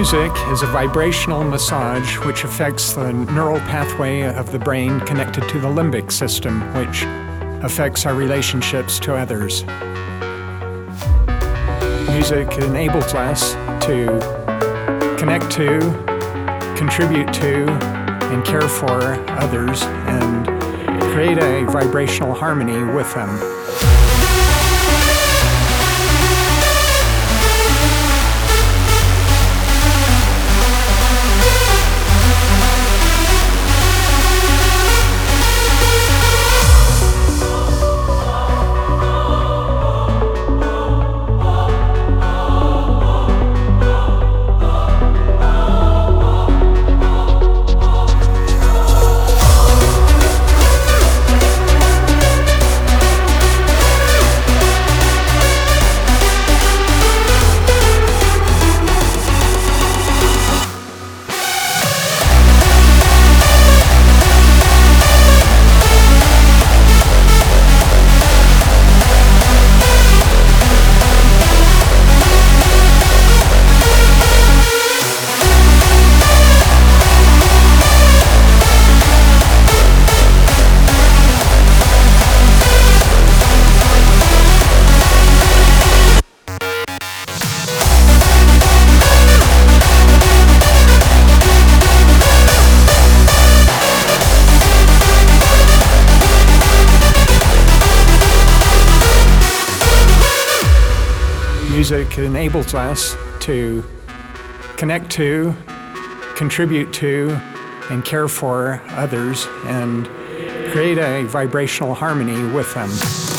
Music is a vibrational massage which affects the neural pathway of the brain connected to the limbic system, which affects our relationships to others. Music enables us to connect to, contribute to, and care for others and create a vibrational harmony with them. Music enables us to connect to, contribute to, and care for others and create a vibrational harmony with them.